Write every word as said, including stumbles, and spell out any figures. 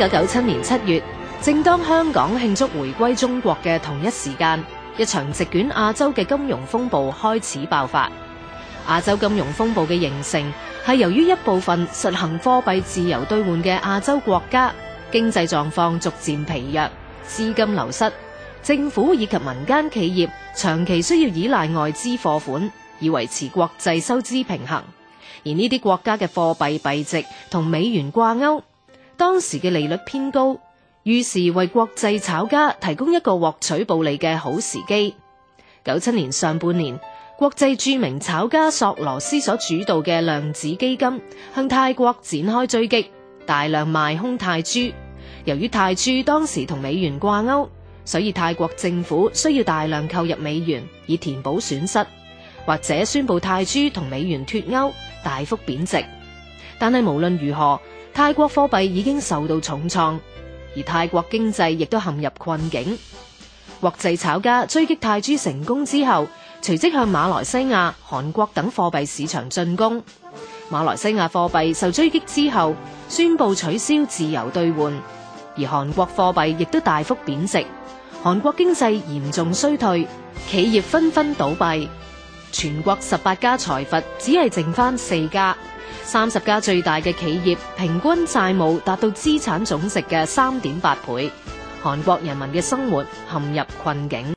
九九七年七月，正當香港慶祝回歸中國嘅同一時間，一場席捲亞洲嘅金融風暴開始爆發。亞洲金融風暴嘅形成係由於一部分實行貨幣自由兌換嘅亞洲國家經濟狀況逐漸疲弱，資金流失，政府以及民間企業長期需要依賴外資貨款以維持國際收支平衡。而呢啲國家嘅貨幣幣值同美元掛鈎，當時嘅利率偏高，於是為國際炒家提供一個獲取暴利嘅好時機。九七年上半年，國際著名炒家索羅斯所主導嘅量子基金向泰國展開追擊，大量賣空泰銖。由於泰銖當時同美元掛鈎，所以泰國政府需要大量購入美元以填補損失，或者宣布泰銖同美元脫鈎，大幅貶值。但係無論如何，泰國貨幣已經受到重創，而泰國經濟亦都陷入困境。國際炒家追擊泰銖成功之後，隨即向馬來西亞、韓國等貨幣市場進攻。馬來西亞貨幣受追擊之後，宣布取消自由兌換，而韓國貨幣亦都大幅貶值。韓國經濟嚴重衰退，企業紛紛倒閉，全國十八家財閥只係剩翻四家，三十家最大嘅企業平均債務達到資產總值嘅三點八倍。韓國人民嘅生活陷入困境。